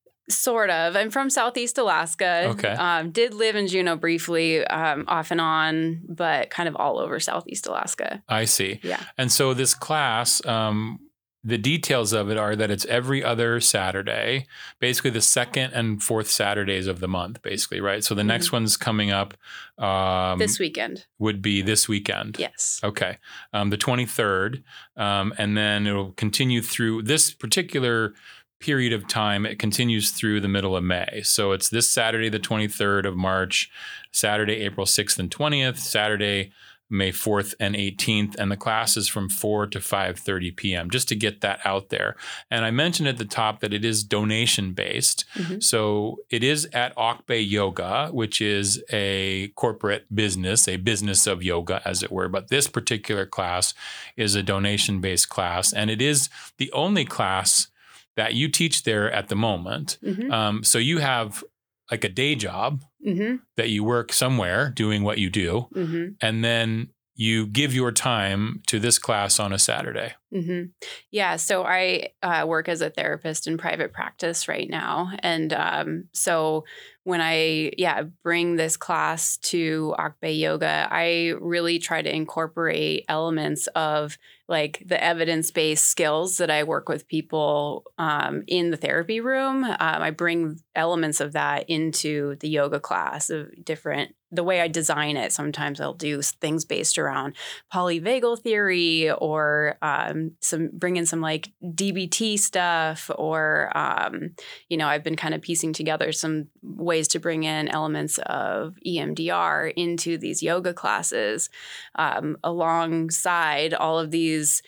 Speaker 11: Sort of. I'm from Southeast Alaska.
Speaker 1: Okay.
Speaker 11: Did live in Juneau briefly, off and on, but kind of all over Southeast Alaska.
Speaker 1: I see.
Speaker 11: Yeah.
Speaker 1: And so this class, the details of it are that it's every other Saturday, basically the second and fourth Saturdays of the month, basically, right? So the next one's coming up.
Speaker 11: This weekend.
Speaker 1: Would be this weekend.
Speaker 11: Yes.
Speaker 1: Okay. The 23rd. And then it'll continue through this particular period of time. It continues through the middle of May. So it's this Saturday, the 23rd of March, Saturday, April 6th and 20th, Saturday, May 4th and 18th, and the class is from 4 to 5:30 p.m., just to get that out there. And I mentioned at the top that it is donation-based. So it is at Akbe Yoga, which is a corporate business, a business of yoga, as it were. But this particular class is a donation-based class, and it is the only class that you teach there at the moment. So you have like a day job that you work somewhere doing what you do, and then you give your time to this class on a Saturday.
Speaker 11: Yeah. So I work as a therapist in private practice right now. And so when I bring this class to Akbe Yoga, I really try to incorporate elements of like the evidence-based skills that I work with people in the therapy room. I bring elements of that into the yoga class of the way I design it. Sometimes I'll do things based around polyvagal theory or bring in some like DBT stuff, or I've been kind of piecing together some ways to bring in elements of EMDR into these yoga classes, alongside all of these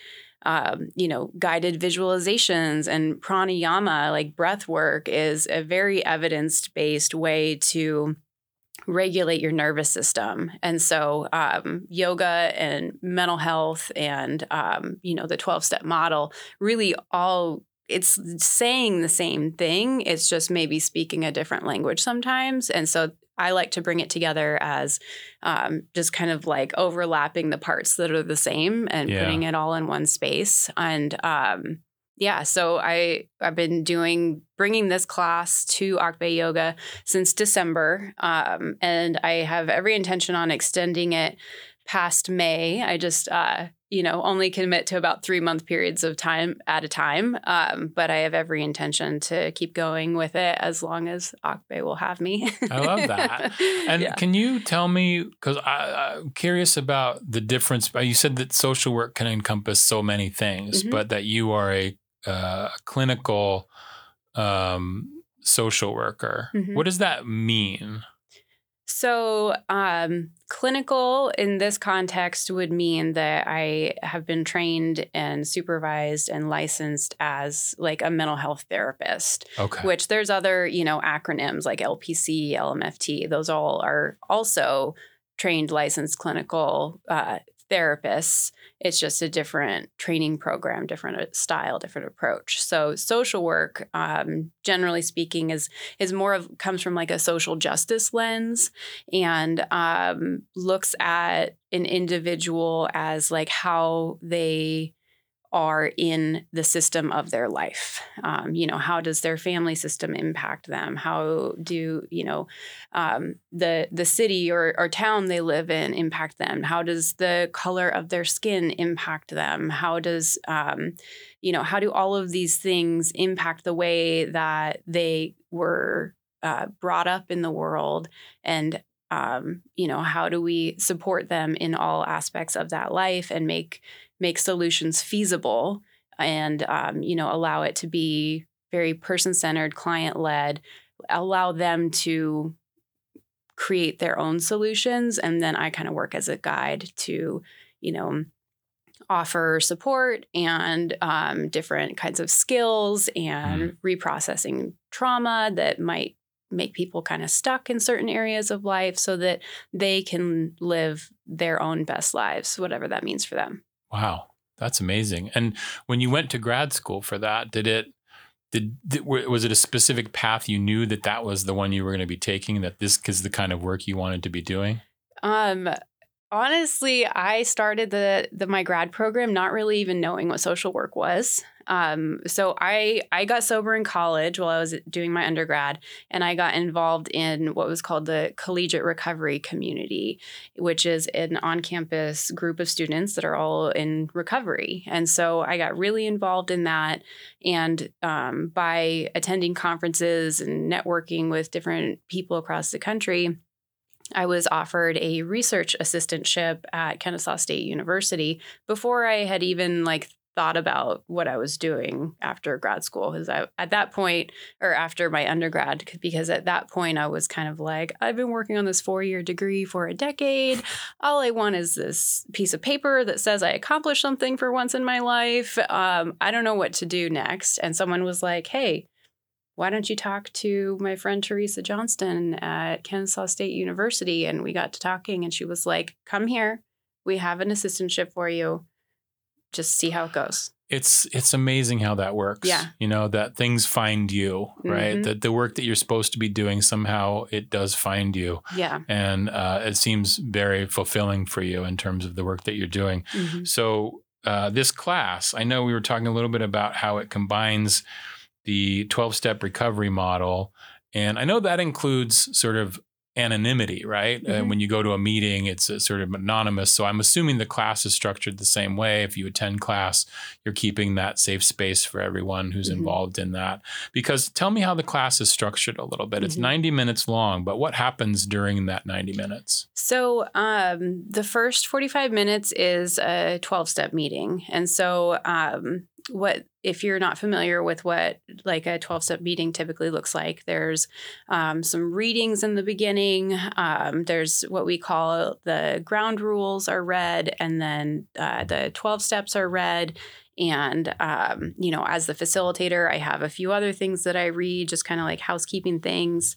Speaker 11: guided visualizations and pranayama. Like breath work is a very evidence-based way to regulate your nervous system. And so yoga and mental health and, the 12-step model really it's saying the same thing. It's just maybe speaking a different language sometimes. And so I like to bring it together as just kind of like overlapping the parts that are the same and putting it all in one space. And so I've been bringing this class to Akbe Yoga since December, and I have every intention on extending it past May. I just, only commit to about 3-month periods of time at a time, but I have every intention to keep going with it as long as Akbe will have me.
Speaker 1: I love that. And can you tell me, because I'm curious about the difference. You said that social work can encompass so many things, but that you are a clinical social worker. What does that mean?
Speaker 11: So clinical in this context would mean that I have been trained and supervised and licensed as like a mental health therapist, which there's other, acronyms like LPC, LMFT. Those all are also trained, licensed clinical therapists. It's just a different training program, different style, different approach. So social work, generally speaking, comes from like a social justice lens and looks at an individual as like how they are in the system of their life. How does their family system impact them? How do, the city or town they live in impact them? How does the color of their skin impact them? How does, how do all of these things impact the way that they were brought up in the world? And how do we support them in all aspects of that life and make solutions feasible and, allow it to be very person-centered, client-led, allow them to create their own solutions. And then I kind of work as a guide to, offer support and different kinds of skills and reprocessing trauma that might make people kind of stuck in certain areas of life so that they can live their own best lives, whatever that means for them.
Speaker 1: Wow, that's amazing. And when you went to grad school for that, was it a specific path you knew that was the one you were going to be taking, that this is the kind of work you wanted to be doing?
Speaker 11: Honestly, I started my grad program not really even knowing what social work was. So I got sober in college while I was doing my undergrad, and I got involved in what was called the Collegiate Recovery Community, which is an on-campus group of students that are all in recovery. And so I got really involved in that. And by attending conferences and networking with different people across the country, I was offered a research assistantship at Kennesaw State University before I had even thought about what I was doing after grad school. Because at that point, or after my undergrad, because at that point I was kind of like, I've been working on this 4-year degree for a decade. All I want is this piece of paper that says I accomplished something for once in my life. I don't know what to do next. And someone was like, hey, why don't you talk to my friend Teresa Johnston at Kennesaw State University? And we got to talking, and she was like, come here. We have an assistantship for you. Just see how it goes.
Speaker 1: It's amazing how that works.
Speaker 11: Yeah.
Speaker 1: That things find you, right?
Speaker 11: Mm-hmm.
Speaker 1: That the work that you're supposed to be doing, somehow it does find you.
Speaker 11: Yeah.
Speaker 1: And it seems very fulfilling for you in terms of the work that you're doing.
Speaker 11: Mm-hmm.
Speaker 1: So this class, I know we were talking a little bit about how it combines the 12-step recovery model. And I know that includes sort of anonymity, right?
Speaker 11: Mm-hmm.
Speaker 1: When you go to a meeting, it's sort of anonymous. So I'm assuming the class is structured the same way. If you attend class, you're keeping that safe space for everyone who's involved in that. Because tell me how the class is structured a little bit. It's 90 minutes long, but what happens during that 90 minutes?
Speaker 11: So the first 45 minutes is a 12-step meeting. And so if you're not familiar with what a 12-step meeting typically looks like, there's some readings in the beginning. There's what we call the ground rules are read, and then the 12 steps are read. And, as the facilitator, I have a few other things that I read, just kind of like housekeeping things.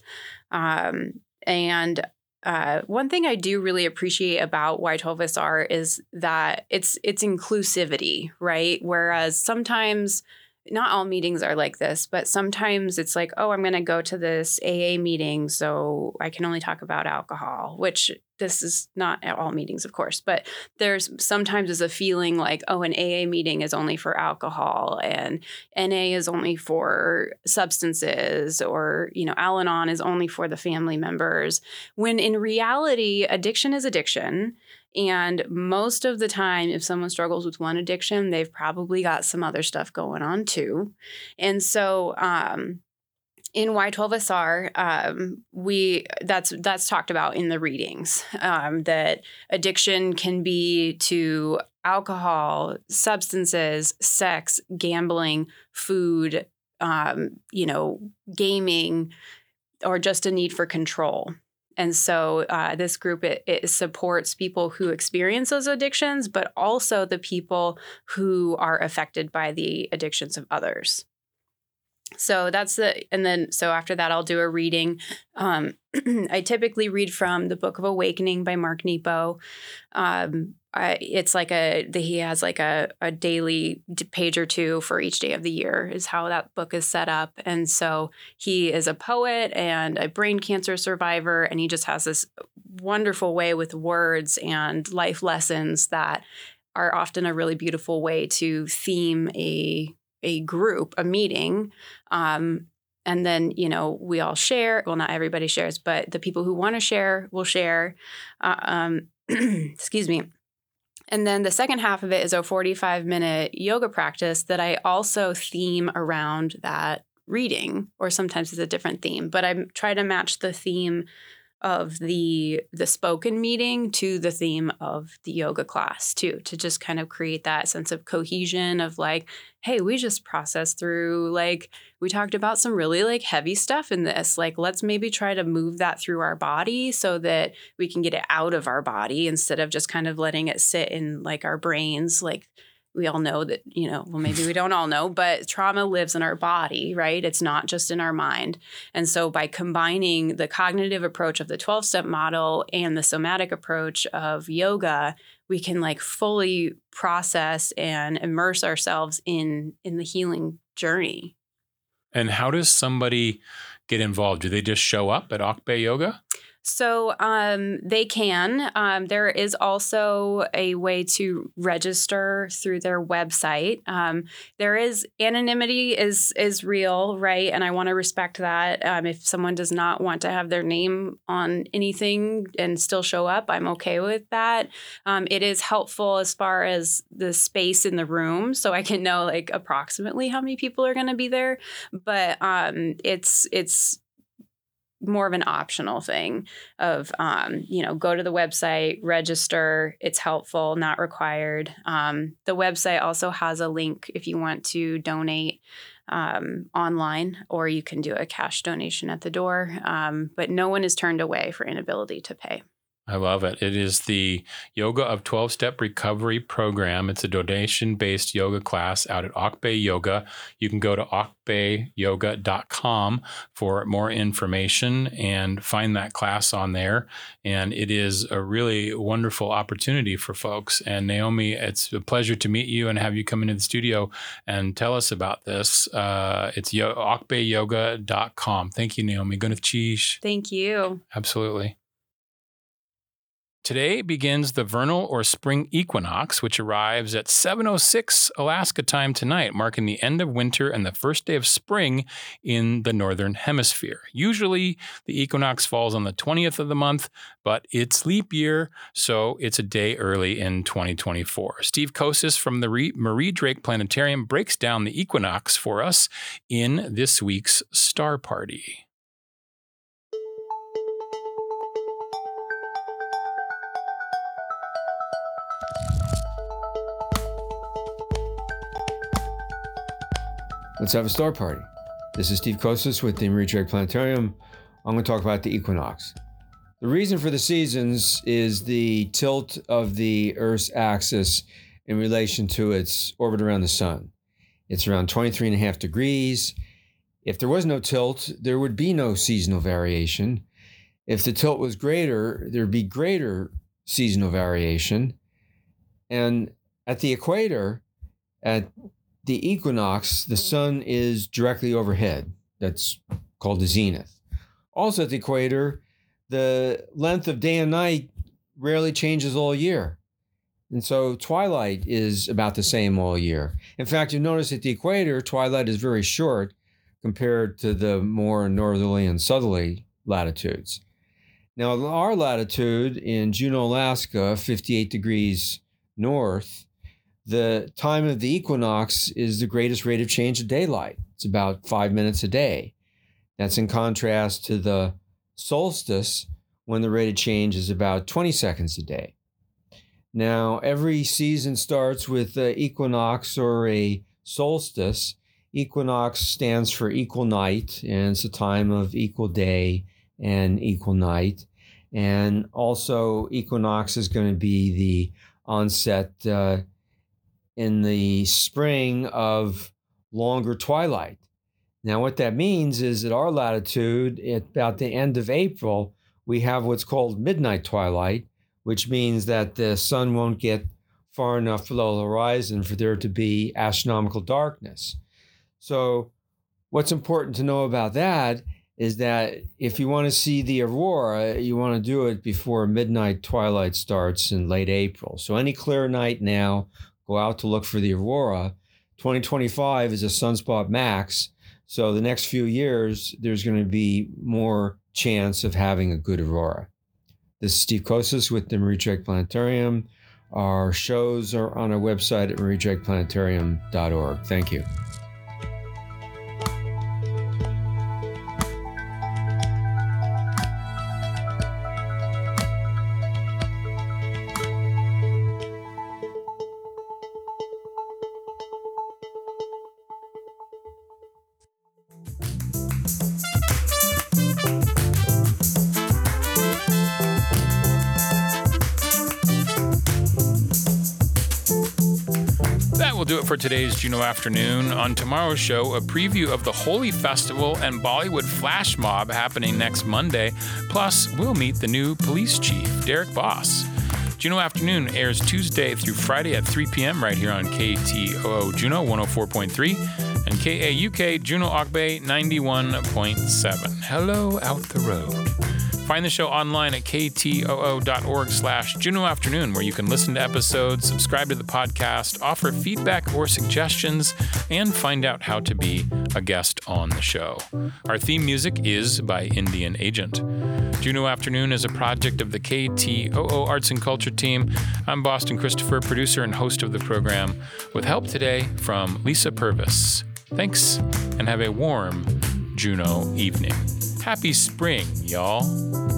Speaker 11: One thing I do really appreciate about Y12SR is that it's inclusivity, right? Whereas sometimes, not all meetings are like this, but sometimes it's like, oh, I'm going to go to this AA meeting, so I can only talk about alcohol, which this is not at all meetings, of course, but there's sometimes is a feeling like, oh, an AA meeting is only for alcohol and NA is only for substances, or, Al-Anon is only for the family members, when in reality, addiction is addiction. And most of the time, if someone struggles with one addiction, they've probably got some other stuff going on too. And so in Y12SR, that's talked about in the readings, that addiction can be to alcohol, substances, sex, gambling, food, gaming, or just a need for control. And so this group, it supports people who experience those addictions, but also the people who are affected by the addictions of others. So so after that, I'll do a reading. I typically read from the Book of Awakening by Mark Nepo. It's he has a daily page or two for each day of the year is how that book is set up. And so he is a poet and a brain cancer survivor, and he just has this wonderful way with words and life lessons that are often a really beautiful way to theme a group, a meeting. And then, we all share. Well, not everybody shares, but the people who want to share will share. Excuse me. And then the second half of it is a 45-minute yoga practice that I also theme around that reading, or sometimes it's a different theme, but I try to match the theme of the spoken meeting to the theme of the yoga class too, to just kind of create that sense of cohesion of like, hey, we just processed through, like, we talked about some really like heavy stuff in this. Like, let's maybe try to move that through our body so that we can get it out of our body instead of just kind of letting it sit in like our brains. Like, we all know that, well, maybe we don't all know, but trauma lives in our body, right? It's not just in our mind. And so by combining the cognitive approach of the 12-step model and the somatic approach of yoga, we can like fully process and immerse ourselves in the healing journey.
Speaker 1: And how does somebody get involved? Do they just show up at Ak Bay Yoga?
Speaker 11: So they can. There is also a way to register through their website. There is anonymity is real, right? And I want to respect that. If someone does not want to have their name on anything and still show up, I'm okay with that. It is helpful as far as the space in the room, so I can know like approximately how many people are going to be there. But it's more of an optional thing of, go to the website, register. It's helpful, not required. The website also has a link if you want to donate online, or you can do a cash donation at the door. But no one is turned away for inability to pay.
Speaker 1: I love it. It is the Yoga of 12-Step Recovery Program. It's a donation-based yoga class out at Ak Bay Yoga. You can go to akbayyoga.com for more information and find that class on there. And it is a really wonderful opportunity for folks. And Naomi, it's a pleasure to meet you and have you come into the studio and tell us about this. It's akbayyoga.com. Thank you, Naomi. Gunath Cheesh.
Speaker 11: Thank you.
Speaker 1: Absolutely. Today begins the vernal or spring equinox, which arrives at 7:06 Alaska time tonight, marking the end of winter and the first day of spring in the northern hemisphere. Usually, the equinox falls on the 20th of the month, but it's leap year, so it's a day early in 2024. Steve Kosis from the Marie Drake Planetarium breaks down the equinox for us in this week's Star Party.
Speaker 12: Let's have a star party. This is Steve Kosis with the Marie Drake Planetarium. I'm going to talk about the equinox. The reason for the seasons is the tilt of the Earth's axis in relation to its orbit around the sun. It's around 23.5 degrees. If there was no tilt, there would be no seasonal variation. If the tilt was greater, there'd be greater seasonal variation. And at the equator, at the equinox, the sun is directly overhead. That's called the zenith. Also at the equator, the length of day and night rarely changes all year. And so twilight is about the same all year. In fact, you notice at the equator, twilight is very short compared to the more northerly and southerly latitudes. Now, our latitude in Juneau, Alaska, 58 degrees north, the time of the equinox is the greatest rate of change of daylight. It's about 5 minutes a day. That's in contrast to the solstice, when the rate of change is about 20 seconds a day. Now, every season starts with an equinox or a solstice. Equinox stands for equal night, and it's a time of equal day and equal night. And also, equinox is going to be the onset in the spring of longer twilight. Now, what that means is at our latitude, at about the end of April, we have what's called midnight twilight, which means that the sun won't get far enough below the horizon for there to be astronomical darkness. So what's important to know about that is that if you want to see the aurora, you want to do it before midnight twilight starts in late April. So any clear night now, go out to look for the aurora. 2025 is a sunspot max. So the next few years, there's going to be more chance of having a good aurora. This is Steve Kosis with the Marie Drake Planetarium. Our shows are on our website at mariedrakeplanetarium.org. Thank you.
Speaker 1: do it for today's Juno Afternoon. On tomorrow's show, a preview of the Holi Festival and Bollywood Flash Mob happening next Monday. Plus, we'll meet the new police chief, Derek Boss. Juno Afternoon airs Tuesday through Friday at 3 p.m. right here on KTOO Juno 104.3 and KAUK Juno Ogbe 91.7. Hello out the road. Find the show online at ktoo.org/Juno Afternoon, where you can listen to episodes, subscribe to the podcast, offer feedback or suggestions, and find out how to be a guest on the show. Our theme music is by Indian Agent. Juno Afternoon is a project of the KTOO Arts and Culture team. I'm Boston Christopher, producer and host of the program, with help today from Lisa Purvis. Thanks, and have a warm Juno evening. Happy spring, y'all.